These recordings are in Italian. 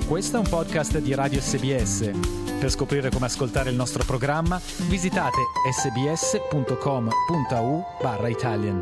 Questo è un podcast di Radio SBS. Per scoprire come ascoltare il nostro programma, visitate sbs.com.au/Italian.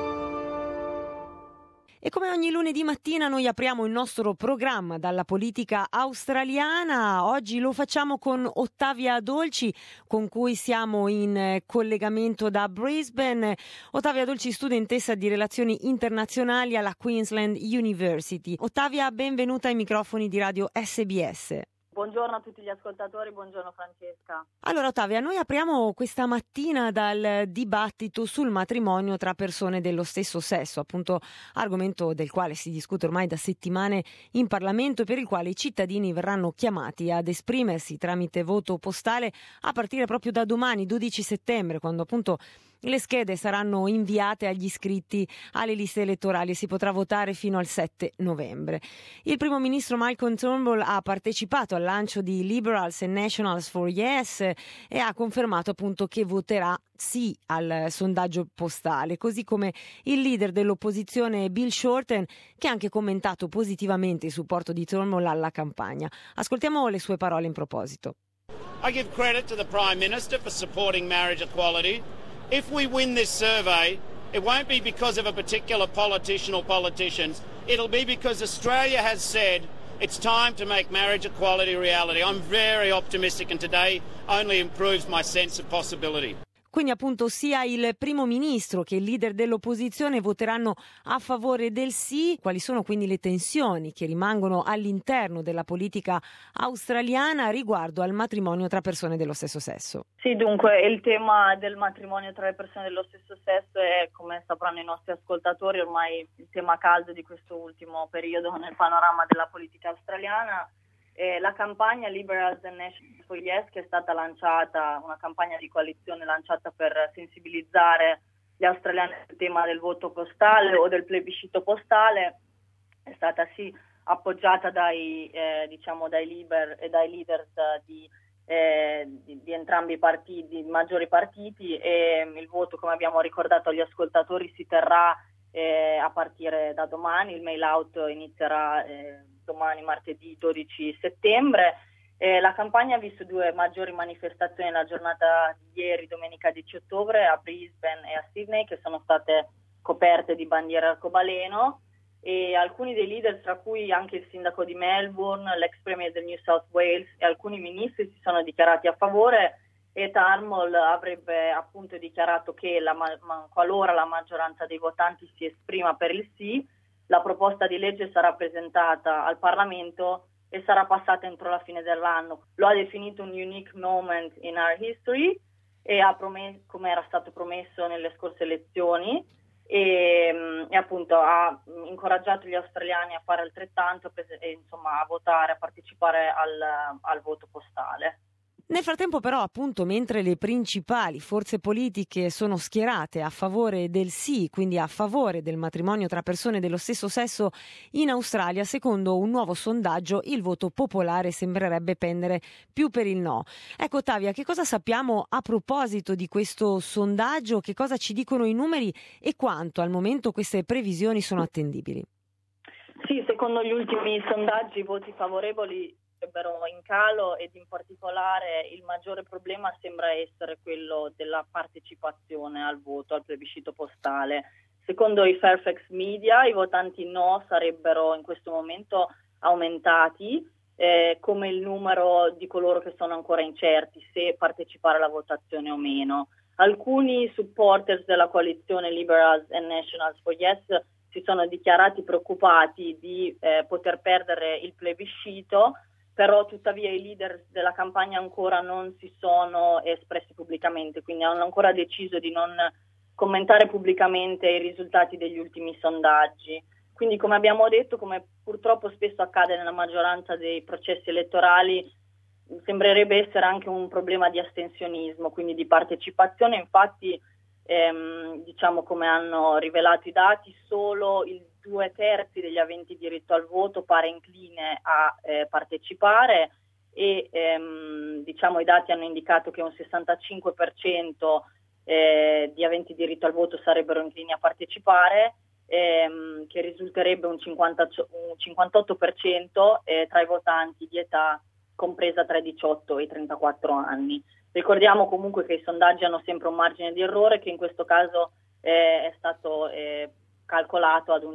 E come ogni lunedì mattina noi apriamo il nostro programma dalla politica australiana. Oggi lo facciamo con Ottavia Dolci, con cui siamo in collegamento da Brisbane. Ottavia Dolci, studentessa di relazioni internazionali alla Queensland University. Ottavia, benvenuta ai microfoni di Radio SBS. Buongiorno a tutti gli ascoltatori, buongiorno Francesca. Allora Ottavia, noi apriamo questa mattina dal dibattito sul matrimonio tra persone dello stesso sesso, appunto argomento del quale si discute ormai da settimane in Parlamento e per il quale i cittadini verranno chiamati ad esprimersi tramite voto postale a partire proprio da domani, 12 settembre, quando appunto le schede saranno inviate agli iscritti alle liste elettorali e si potrà votare fino al 7 novembre. Il primo ministro Malcolm Turnbull ha partecipato al lancio di Liberals and Nationals for Yes e ha confermato appunto che voterà sì al sondaggio postale, così come il leader dell'opposizione Bill Shorten, che ha anche commentato positivamente il supporto di Turnbull alla campagna. Ascoltiamo le sue parole in proposito. I give credit to the Prime Minister for supporting marriage equality. If we win this survey, it won't be because of a particular politician or politicians. It'll be because Australia has said it's time to make marriage equality a reality. I'm very optimistic and today only improves my sense of possibility. Quindi appunto sia il primo ministro che il leader dell'opposizione voteranno a favore del sì. Quali sono quindi le tensioni che rimangono all'interno della politica australiana riguardo al matrimonio tra persone dello stesso sesso? Sì, dunque il tema del matrimonio tra le persone dello stesso sesso è, come sapranno i nostri ascoltatori, ormai il tema caldo di questo ultimo periodo nel panorama della politica australiana. La campagna Liberals and Nationals for Yes, che è stata lanciata, una campagna di coalizione lanciata per sensibilizzare gli australiani sul tema del voto postale o del plebiscito postale, è stata sì appoggiata dai Liber e dai leaders di entrambi i partiti, maggiori partiti, e il voto, come abbiamo ricordato agli ascoltatori, si terrà a partire da domani. Il mail out inizierà domani, martedì 12 settembre. La campagna ha visto due maggiori manifestazioni nella giornata di ieri, domenica 10 ottobre, a Brisbane e a Sydney, che sono state coperte di bandiere arcobaleno, e alcuni dei leader, tra cui anche il sindaco di Melbourne, l'ex premier del New South Wales e alcuni ministri, si sono dichiarati a favore, e Turnbull avrebbe appunto dichiarato che qualora la maggioranza dei votanti si esprima per il sì, la proposta di legge sarà presentata al Parlamento e sarà passata entro la fine dell'anno. Lo ha definito un unique moment in our history e ha promesso, come era stato promesso nelle scorse elezioni, e appunto ha incoraggiato gli australiani a fare altrettanto e insomma a votare, a partecipare al voto postale. Nel frattempo però, appunto, mentre le principali forze politiche sono schierate a favore del sì, quindi a favore del matrimonio tra persone dello stesso sesso in Australia, secondo un nuovo sondaggio il voto popolare sembrerebbe pendere più per il no. Ecco Ottavia, che cosa sappiamo a proposito di questo sondaggio? Che cosa ci dicono i numeri e quanto al momento queste previsioni sono attendibili? Sì, secondo gli ultimi sondaggi i voti favorevoli sarebbero in calo, ed in particolare il maggiore problema sembra essere quello della partecipazione al voto, al plebiscito postale. Secondo i Fairfax Media i votanti no sarebbero in questo momento aumentati, come il numero di coloro che sono ancora incerti se partecipare alla votazione o meno. Alcuni supporters della coalizione Liberals and Nationals for Yes si sono dichiarati preoccupati di poter perdere il plebiscito, però tuttavia i leader della campagna ancora non si sono espressi pubblicamente, quindi hanno ancora deciso di non commentare pubblicamente i risultati degli ultimi sondaggi. Quindi, come abbiamo detto, come purtroppo spesso accade nella maggioranza dei processi elettorali, sembrerebbe essere anche un problema di astensionismo, quindi di partecipazione. Infatti, come hanno rivelato i dati, solo il 2/3 degli aventi diritto al voto pare incline a partecipare, e i dati hanno indicato che un 65% di aventi diritto al voto sarebbero inclini a partecipare, che risulterebbe un 58% tra i votanti di età compresa tra i 18 e i 34 anni. Ricordiamo comunque che i sondaggi hanno sempre un margine di errore che in questo caso è stato calcolato ad un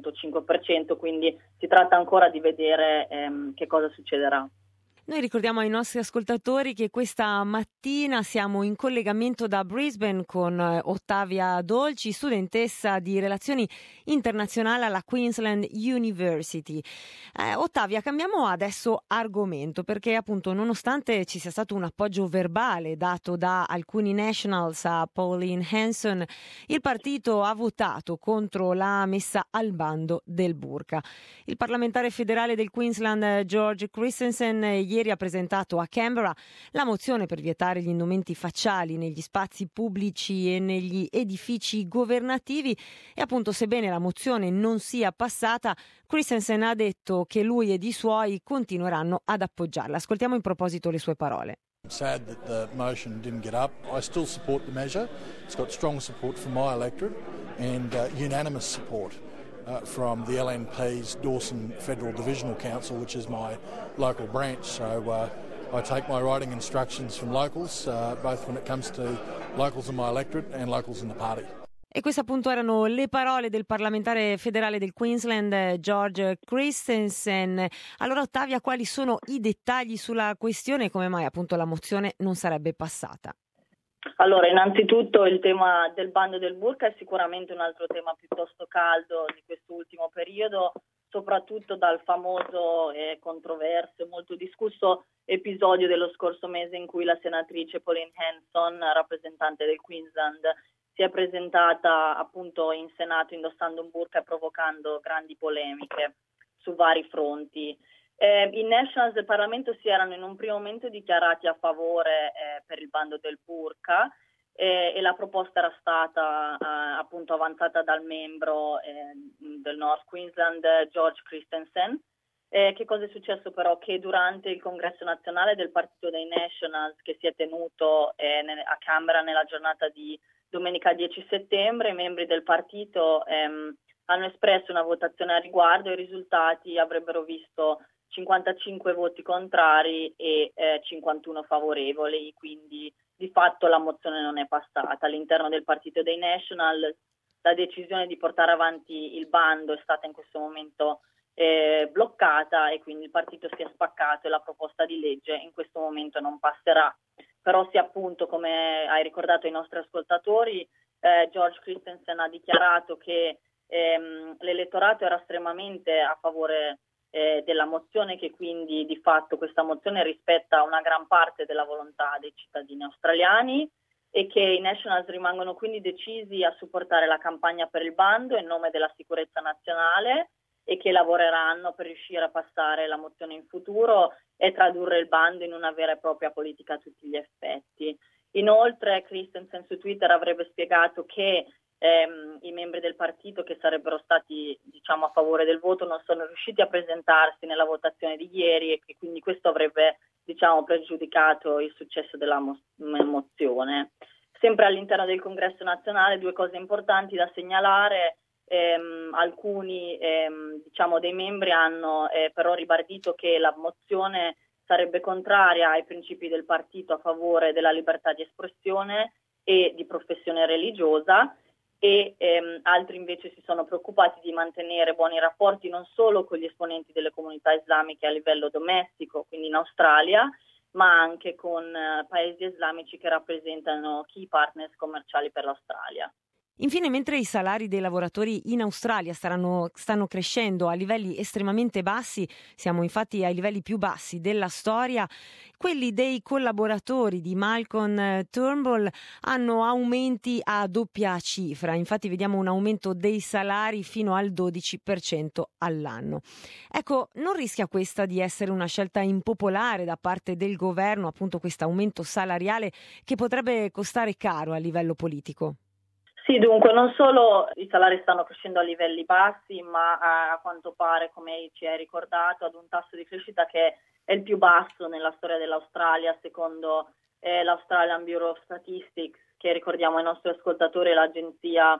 3,5%, quindi si tratta ancora di vedere che cosa succederà. Noi ricordiamo ai nostri ascoltatori che questa mattina siamo in collegamento da Brisbane con Ottavia Dolci, studentessa di relazioni internazionali alla Queensland University. Ottavia, cambiamo adesso argomento perché appunto nonostante ci sia stato un appoggio verbale dato da alcuni Nationals a Pauline Hanson, il partito ha votato contro la messa al bando del burqa. Il parlamentare federale del Queensland George Christensen ieri ha presentato a Canberra la mozione per vietare gli indumenti facciali negli spazi pubblici e negli edifici governativi e appunto sebbene la mozione non sia passata, Christensen ha detto che lui ed i suoi continueranno ad appoggiarla. Ascoltiamo in proposito le sue parole. I'm sad that the motion didn't get up. I still support the measure. It's got strong support from my electorate and unanimous support from the LNP's Dawson Federal Divisional Council, which is my local branch. So I take my writing instructions from locals, both when it comes to locals in my electorate and locals in the party. E queste appunto erano le parole del parlamentare federale del Queensland George Christensen. Allora Ottavia, quali sono i dettagli sulla questione e come mai appunto la mozione non sarebbe passata? Allora, innanzitutto il tema del bando del burqa è sicuramente un altro tema piuttosto caldo di quest'ultimo periodo, soprattutto dal famoso e controverso e molto discusso episodio dello scorso mese in cui la senatrice Pauline Hanson, rappresentante del Queensland, si è presentata appunto in Senato indossando un burqa e provocando grandi polemiche su vari fronti. I Nationals del Parlamento si erano in un primo momento dichiarati a favore per il bando del burqa e la proposta era stata appunto avanzata dal membro del North Queensland George Christensen. Che cosa è successo però? Che durante il congresso nazionale del partito dei Nationals che si è tenuto a Canberra nella giornata di domenica 10 settembre, i membri del partito hanno espresso una votazione a riguardo e i risultati avrebbero visto 55 voti contrari e 51 favorevoli, quindi di fatto la mozione non è passata. All'interno del partito dei National la decisione di portare avanti il bando è stata in questo momento bloccata e quindi il partito si è spaccato e la proposta di legge in questo momento non passerà. Però sì, appunto, come hai ricordato ai nostri ascoltatori, George Christensen ha dichiarato che l'elettorato era estremamente a favore della mozione, che quindi di fatto questa mozione rispetta una gran parte della volontà dei cittadini australiani e che i Nationals rimangono quindi decisi a supportare la campagna per il bando in nome della sicurezza nazionale e che lavoreranno per riuscire a passare la mozione in futuro e tradurre il bando in una vera e propria politica a tutti gli effetti. Inoltre Christensen su Twitter avrebbe spiegato che i membri del partito che sarebbero stati a favore del voto non sono riusciti a presentarsi nella votazione di ieri e che quindi questo avrebbe pregiudicato il successo della mozione. Sempre all'interno del Congresso nazionale due cose importanti da segnalare. Alcuni dei membri hanno però ribadito che la mozione sarebbe contraria ai principi del partito a favore della libertà di espressione e di professione religiosa e altri invece si sono preoccupati di mantenere buoni rapporti non solo con gli esponenti delle comunità islamiche a livello domestico, quindi in Australia, ma anche con paesi islamici che rappresentano key partners commerciali per l'Australia. Infine, mentre i salari dei lavoratori in Australia stanno crescendo a livelli estremamente bassi, siamo infatti ai livelli più bassi della storia, quelli dei collaboratori di Malcolm Turnbull hanno aumenti a doppia cifra. Infatti vediamo un aumento dei salari fino al 12% all'anno. Ecco, non rischia questa di essere una scelta impopolare da parte del governo, appunto questo aumento salariale che potrebbe costare caro a livello politico? Sì, dunque non solo i salari stanno crescendo a livelli bassi, ma a quanto pare, come ci hai ricordato, ad un tasso di crescita che è il più basso nella storia dell'Australia, secondo l'Australian Bureau of Statistics, che ricordiamo ai nostri ascoltatori è l'agenzia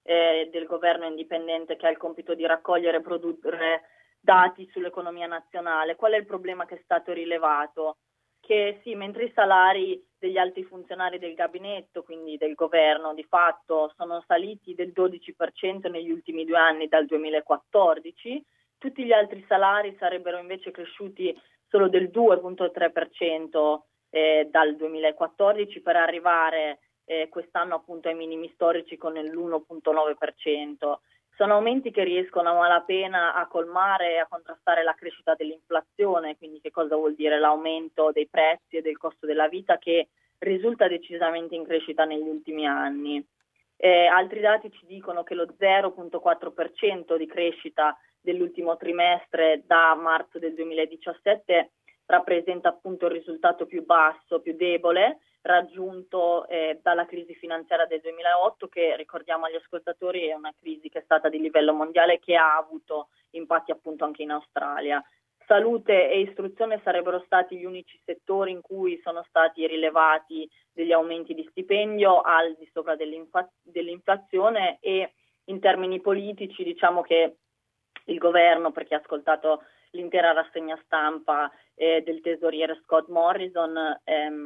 del governo indipendente che ha il compito di raccogliere e produrre dati sull'economia nazionale. Qual è il problema che è stato rilevato? Che sì, mentre i salari degli alti funzionari del gabinetto, quindi del governo, di fatto sono saliti del 12% negli ultimi 2 anni dal 2014, tutti gli altri salari sarebbero invece cresciuti solo del 2,3% dal 2014 per arrivare quest'anno appunto ai minimi storici con l'1,9%. Sono aumenti che riescono a malapena a colmare e a contrastare la crescita dell'inflazione, quindi che cosa vuol dire l'aumento dei prezzi e del costo della vita che risulta decisamente in crescita negli ultimi anni. Altri dati ci dicono che lo 0,4% di crescita dell'ultimo trimestre da marzo del 2017 rappresenta appunto il risultato più basso, più debole, raggiunto dalla crisi finanziaria del 2008, che ricordiamo agli ascoltatori è una crisi che è stata di livello mondiale, che ha avuto impatti appunto anche in Australia. Salute e istruzione sarebbero stati gli unici settori in cui sono stati rilevati degli aumenti di stipendio al di sopra dell'inflazione, e in termini politici diciamo che il governo, per chi ha ascoltato l'intera rassegna stampa del tesoriere Scott Morrison,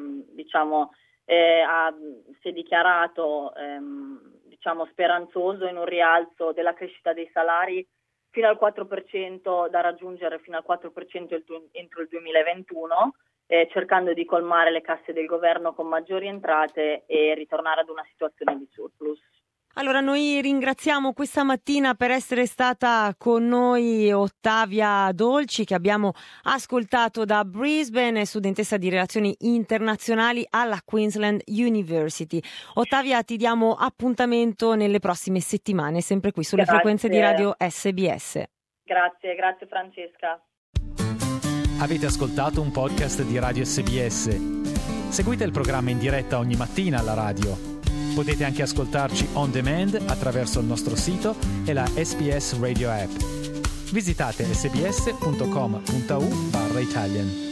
si è dichiarato speranzoso in un rialzo della crescita dei salari fino al 4%, da raggiungere fino al 4% entro il 2021, cercando di colmare le casse del governo con maggiori entrate e ritornare ad una situazione di surplus. Allora, noi ringraziamo questa mattina per essere stata con noi Ottavia Dolci, che abbiamo ascoltato da Brisbane, studentessa di relazioni internazionali alla Queensland University. Ottavia, ti diamo appuntamento nelle prossime settimane, sempre qui sulle frequenze di Radio SBS. Grazie Francesca. Avete ascoltato un podcast di Radio SBS. Seguite il programma in diretta ogni mattina alla radio. Potete anche ascoltarci on demand attraverso il nostro sito e la SBS Radio app. Visitate sbs.com.au/Italian.